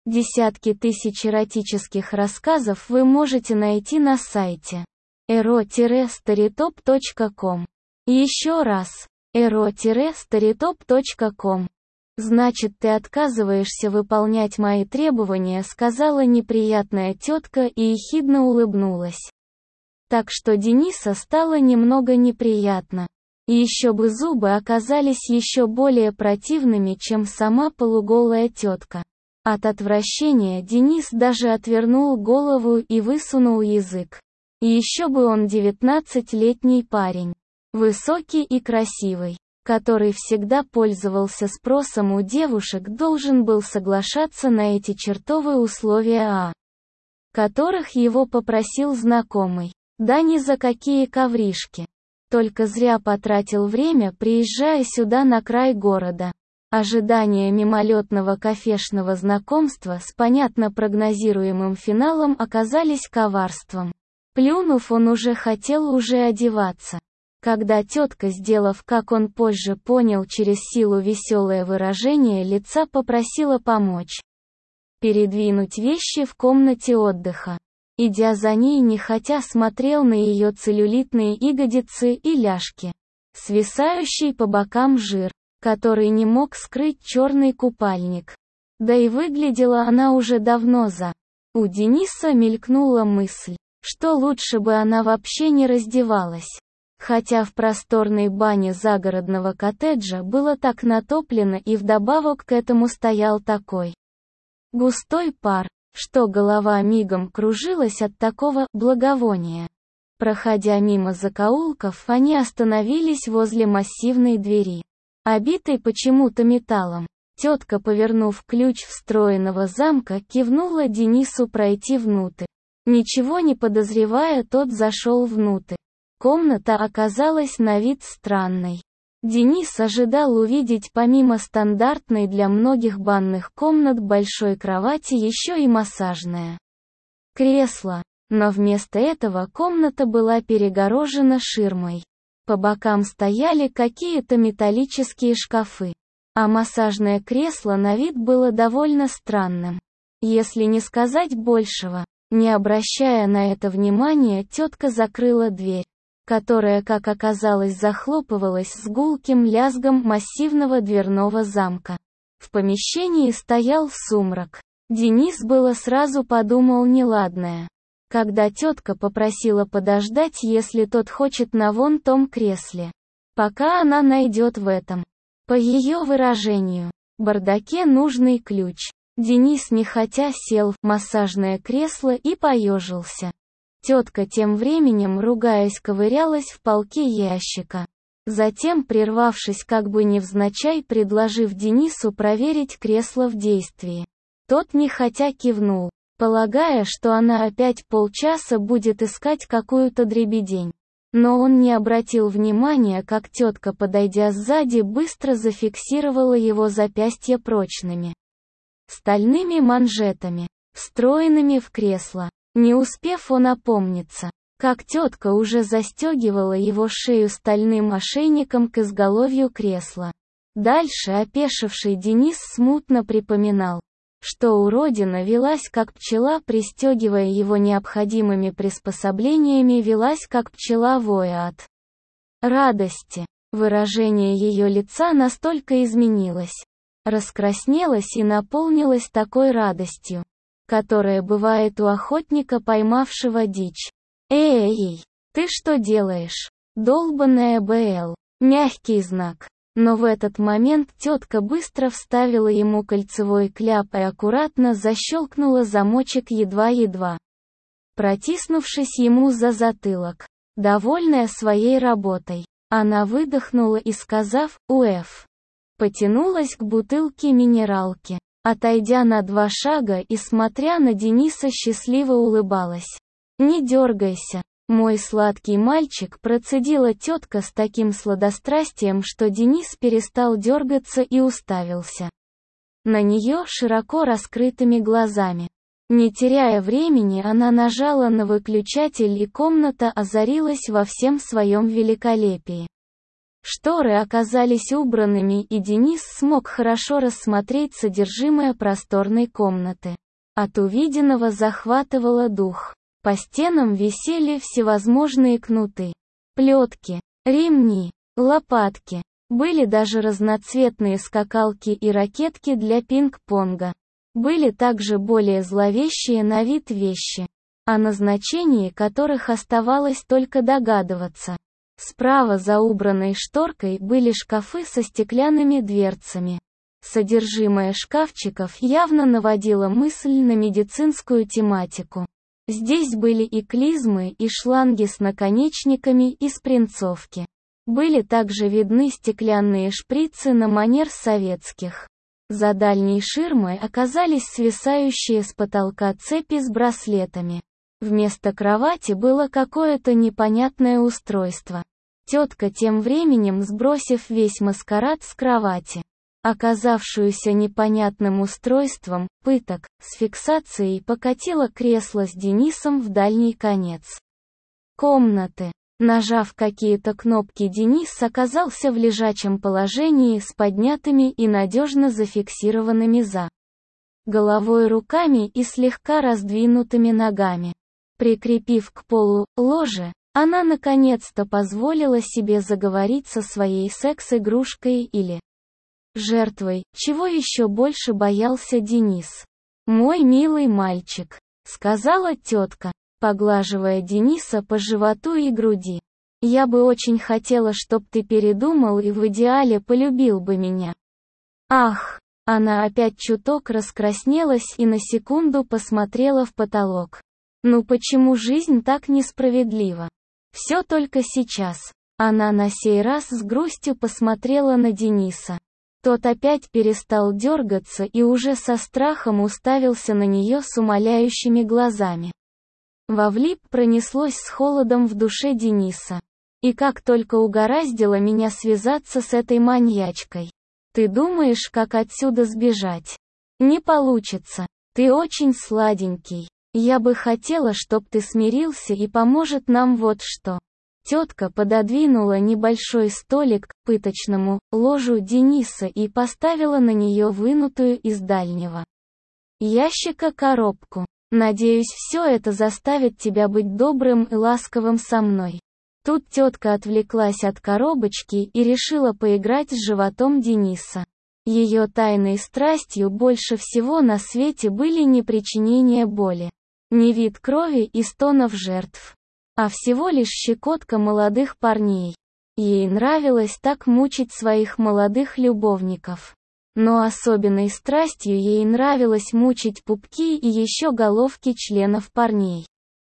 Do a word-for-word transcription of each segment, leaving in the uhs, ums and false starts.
Десятки тысяч эротических рассказов вы можете найти на сайте эро старитоп точка ком. Еще раз, эро старитоп точка ком. «Значит, ты отказываешься выполнять мои требования», — сказала неприятная тетка и ехидно улыбнулась. Так что Дениса стало немного неприятно. И еще бы зубы оказались еще более противными, чем сама полуголая тетка. От отвращения Денис даже отвернул голову и высунул язык. И еще бы он девятнадцатилетний парень. Высокий и красивый, который всегда пользовался спросом у девушек, должен был соглашаться на эти чертовы условия, о которых его попросил знакомый. Да ни за какие ковришки. Только зря потратил время, приезжая сюда на край города. Ожидания мимолетного кафешного знакомства с понятно прогнозируемым финалом оказались коварством. Плюнув, он уже хотел уже одеваться. Когда тетка, сделав, как он позже понял через силу веселое выражение лица, попросила помочь передвинуть вещи в комнате отдыха. Идя за ней нехотя смотрел на ее целлюлитные ягодицы и ляжки. Свисающий по бокам жир, который не мог скрыть черный купальник. Да и выглядела она уже давно за. У Дениса мелькнула мысль, что лучше бы она вообще не раздевалась. Хотя в просторной бане загородного коттеджа было так натоплено и вдобавок к этому стоял такой густой пар, что голова мигом кружилась от такого благовония. Проходя мимо закоулков, они остановились возле массивной двери, обитой почему-то металлом. Тетка, повернув ключ встроенного замка, кивнула Денису пройти внутрь. Ничего не подозревая, тот зашел внутрь. Комната оказалась на вид странной. Денис ожидал увидеть помимо стандартной для многих банных комнат большой кровати еще и массажное кресло, но вместо этого комната была перегорожена ширмой. По бокам стояли какие-то металлические шкафы, а массажное кресло на вид было довольно странным, если не сказать большего. Не обращая на это внимания, тетка закрыла дверь, которая, как оказалось, захлопывалась с гулким лязгом массивного дверного замка. В помещении стоял сумрак. Денис было сразу подумал неладное, когда тетка попросила подождать, если тот хочет на вон том кресле, пока она найдет в этом, по ее выражению, бардаке нужный ключ. Денис нехотя сел в массажное кресло и поежился. Тетка тем временем, ругаясь, ковырялась в полке ящика. Затем, прервавшись как бы невзначай, предложив Денису проверить кресло в действии. Тот нехотя кивнул, полагая, что она опять полчаса будет искать какую-то дребедень. Но он не обратил внимания, как тетка, подойдя сзади, быстро зафиксировала его запястья прочными стальными манжетами, встроенными в кресло. Не успев он опомниться, как тетка уже застегивала его шею стальным ошейником к изголовью кресла. Дальше опешивший Денис смутно припоминал, что уродина велась как пчела, пристегивая его необходимыми приспособлениями, велась как пчела, воя от радости. Выражение ее лица настолько изменилось, раскраснелось и наполнилось такой радостью, которая бывает у охотника, поймавшего дичь. «Эй, ты что делаешь? Долбаная БЛ!» Мягкий знак. Но в этот момент тетка быстро вставила ему кольцевой кляп и аккуратно защелкнула замочек, едва-едва протиснувшись ему за затылок. Довольная своей работой, она выдохнула и, сказав «Уэф», потянулась к бутылке минералки. Отойдя на два шага и смотря на Дениса, счастливо улыбалась. «Не дергайся, мой сладкий мальчик», процедила тетка с таким сладострастием, что Денис перестал дергаться и уставился на нее широко раскрытыми глазами. Не теряя времени, она нажала на выключатель, и комната озарилась во всем своем великолепии. Шторы оказались убранными, и Денис смог хорошо рассмотреть содержимое просторной комнаты. От увиденного захватывало дух. По стенам висели всевозможные кнуты, плетки, ремни, лопатки. Были даже разноцветные скакалки и ракетки для пинг-понга. Были также более зловещие на вид вещи, о назначении которых оставалось только догадываться. Справа за убранной шторкой были шкафы со стеклянными дверцами. Содержимое шкафчиков явно наводило мысль на медицинскую тематику. Здесь были и клизмы, и шланги с наконечниками из принцовки. Были также видны стеклянные шприцы на манер советских. За дальней ширмой оказались свисающие с потолка цепи с браслетами. Вместо кровати было какое-то непонятное устройство. Тетка тем временем, сбросив весь маскарад с кровати, оказавшуюся непонятным устройством пыток с фиксацией, покатила кресло с Денисом в дальний конец комнаты. Нажав какие-то кнопки, Денис оказался в лежачем положении с поднятыми и надежно зафиксированными за головой руками и слегка раздвинутыми ногами. Прикрепив к полу ложе, она наконец-то позволила себе заговорить со своей секс-игрушкой или жертвой, чего еще больше боялся Денис. «Мой милый мальчик», — сказала тетка, поглаживая Дениса по животу и груди. «Я бы очень хотела, чтоб ты передумал и в идеале полюбил бы меня». Ах! Она опять чуток раскраснелась и на секунду посмотрела в потолок. Ну почему жизнь так несправедлива? Все только сейчас. Она на сей раз с грустью посмотрела на Дениса. Тот опять перестал дергаться и уже со страхом уставился на нее с умоляющими глазами. Вовлип пронеслось с холодом в душе Дениса. И как только угораздило меня связаться с этой маньячкой. Ты думаешь, как отсюда сбежать? Не получится. Ты очень сладенький. Я бы хотела, чтоб ты смирился, и поможет нам вот что. Тетка пододвинула небольшой столик к пыточному ложу Дениса и поставила на нее вынутую из дальнего ящика коробку. Надеюсь, все это заставит тебя быть добрым и ласковым со мной. Тут тетка отвлеклась от коробочки и решила поиграть с животом Дениса. Ее тайной страстью больше всего на свете были не причинение боли, не вид крови и стонов жертв, а всего лишь щекотка молодых парней. Ей нравилось так мучить своих молодых любовников. Но особенной страстью ей нравилось мучить пупки и еще головки членов парней.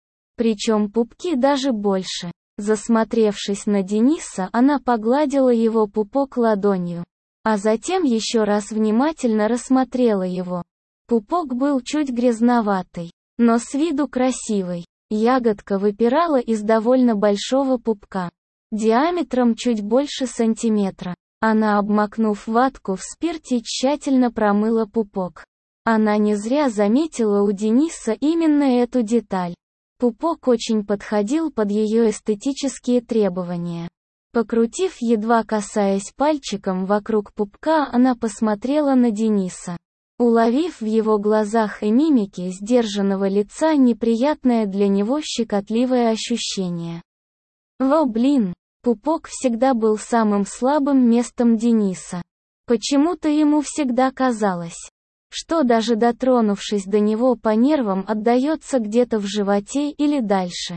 Причем пупки даже больше. Засмотревшись на Дениса, она погладила его пупок ладонью. А затем еще раз внимательно рассмотрела его. Пупок был чуть грязноватый, но с виду красивый. Ягодка выпирала из довольно большого пупка, диаметром чуть больше сантиметра. Она, обмакнув ватку в спирте, тщательно промыла пупок. Она не зря заметила у Дениса именно эту деталь. Пупок очень подходил под ее эстетические требования. Покрутив, едва касаясь пальчиком вокруг пупка, она посмотрела на Дениса. Уловив в его глазах и мимике сдержанного лица неприятное для него щекотливое ощущение. Во блин, пупок всегда был самым слабым местом Дениса. Почему-то ему всегда казалось, что даже дотронувшись до него по нервам, отдается где-то в животе или дальше.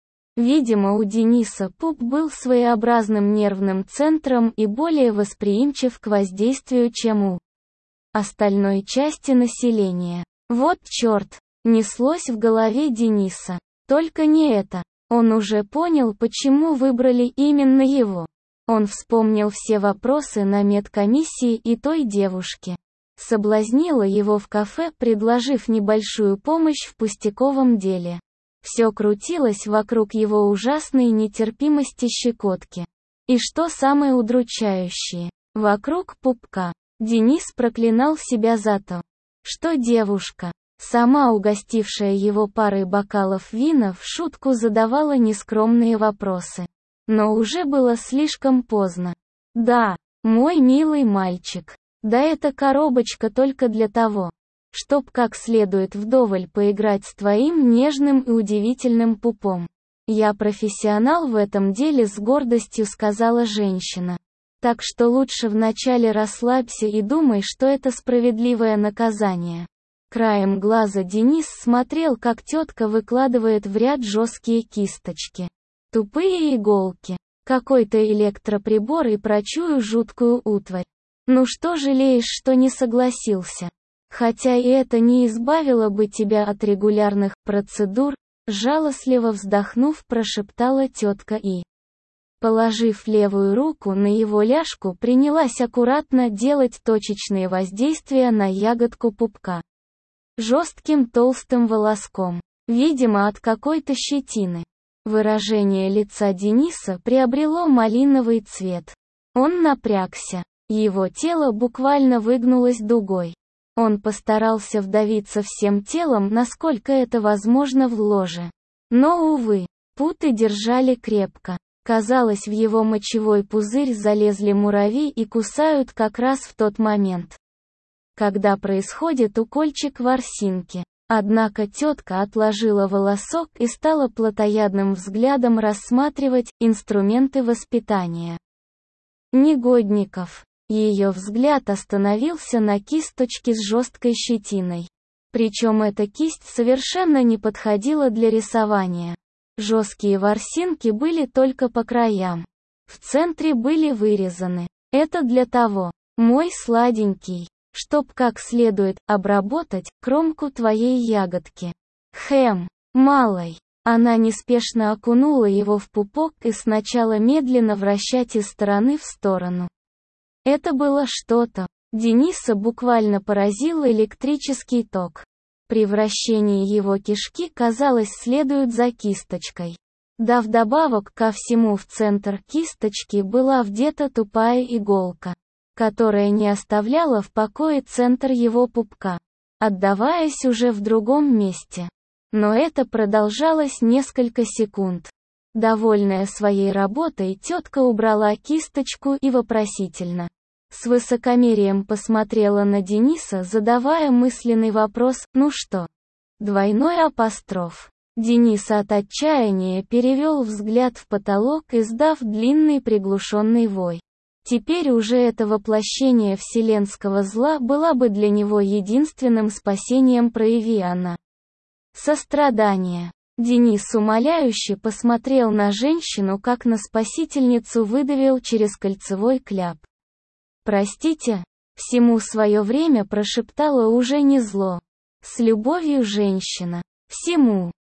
Видимо, у Дениса пуп был своеобразным нервным центром и более восприимчив к воздействию, чем у остальной части населения. Вот черт, неслось в голове Дениса. Только не это. Он уже понял, почему выбрали именно его. Он вспомнил все вопросы на медкомиссии и той девушки. Соблазнила его в кафе, предложив небольшую помощь в пустяковом деле. Все крутилось вокруг его ужасной нетерпимости щекотки. И что самое удручающее, вокруг пупка. Денис проклинал себя за то, что девушка, сама угостившая его парой бокалов вина, в шутку задавала нескромные вопросы. Но уже было слишком поздно. Да, мой милый мальчик. Да эта коробочка только для того, чтоб как следует вдоволь поиграть с твоим нежным и удивительным пупом. Я профессионал в этом деле, с гордостью сказала женщина. Так что лучше вначале расслабься и думай, что это справедливое наказание. Краем глаза Денис смотрел, как тетка выкладывает в ряд жесткие кисточки. Тупые иголки. Какой-то электроприбор и прочую жуткую утварь. Ну что жалеешь, что не согласился? Хотя и это не избавило бы тебя от регулярных процедур, жалостливо вздохнув, прошептала тетка и, положив левую руку на его ляжку, принялась аккуратно делать точечные воздействия на ягодку пупка. Жестким толстым волоском, видимо от какой-то щетины. Выражение лица Дениса приобрело малиновый цвет. Он напрягся. Его тело буквально выгнулось дугой. Он постарался вдавиться всем телом, насколько это возможно, в ложе. Но, увы, путы держали крепко. Казалось, в его мочевой пузырь залезли муравьи и кусают как раз в тот момент, когда происходит укольчик ворсинки. Однако тетка отложила волосок и стала плотоядным взглядом рассматривать инструменты воспитания негодников. Ее взгляд остановился на кисточке с жесткой щетиной. Причем эта кисть совершенно не подходила для рисования. Жесткие ворсинки были только по краям. В центре были вырезаны. Это для того, мой сладенький, чтоб как следует обработать кромку твоей ягодки. Хэм, малой. Она неспешно окунула его в пупок и сначала медленно вращать из стороны в сторону. Это было что-то. Дениса буквально поразил электрический ток. При вращении его кишки, казалось, следует за кисточкой. Да вдобавок ко всему в центр кисточки была вдета тупая иголка, которая не оставляла в покое центр его пупка, отдаваясь уже в другом месте. Но это продолжалось несколько секунд. Довольная своей работой, тетка убрала кисточку и вопросительно, с высокомерием посмотрела на Дениса, задавая мысленный вопрос: «Ну что?» Двойной апостроф. Денис от отчаяния перевел взгляд в потолок, издав длинный приглушенный вой. Теперь уже это воплощение вселенского зла была бы для него единственным спасением, прояви она сострадание. Денис умоляюще посмотрел на женщину, как на спасительницу, выдавил через кольцевой кляп. «Простите?» Всему свое время прошептала уже не зло. С любовью женщина. Всему.